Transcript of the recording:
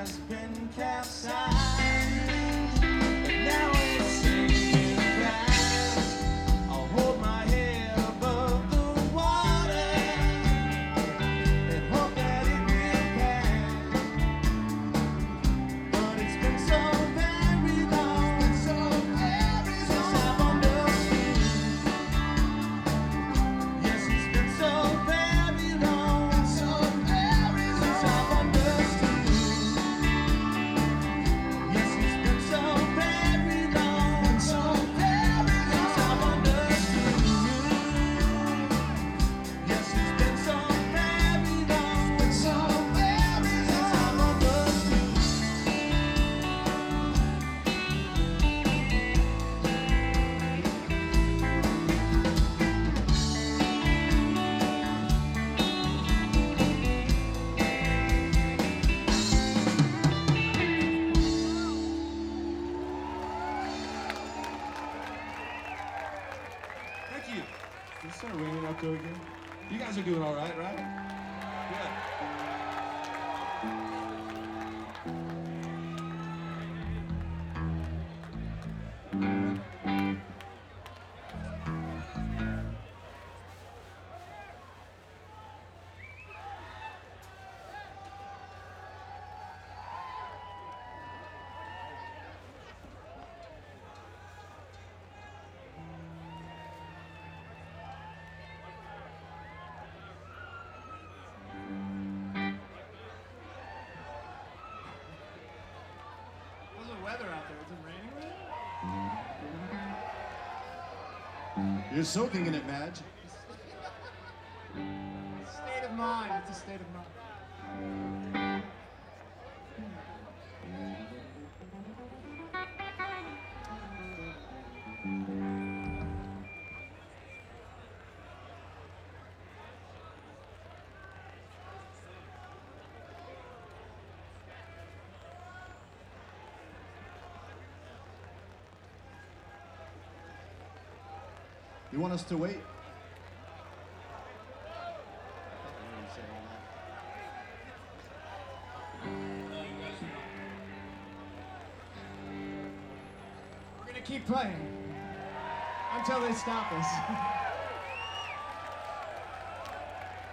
has been capsized. Now it's sinking fast. I'll hold my head above the water and hope that it will pass. But it's been so very long, since I've understood. Yes, it's been so very long, since I've understood. Yes, it's been so very long, since I've understood. Yes, it's been so very long, since I've understood. Thank you. Did it start raining out there again? You guys are doing all right, right? Good. How's the weather out there? Is it raining right You're soaking in it, Madge. now? State of mind. It's a state of mind. You want us to wait? We're gonna keep playing until they stop us.